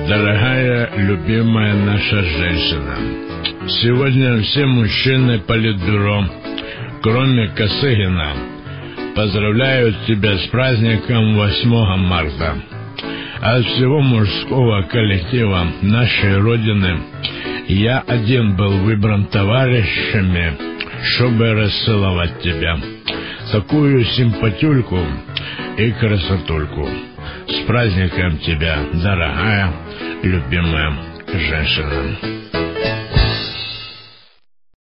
Дорогая, любимая наша женщина, сегодня все мужчины Политбюро, кроме Косыгина, поздравляют тебя с праздником 8 марта. От всего мужского коллектива нашей Родины я один был выбран товарищами, чтобы расцеловать тебя. Такую симпатюльку и красотульку. С праздником тебя, дорогая, любимая женщина.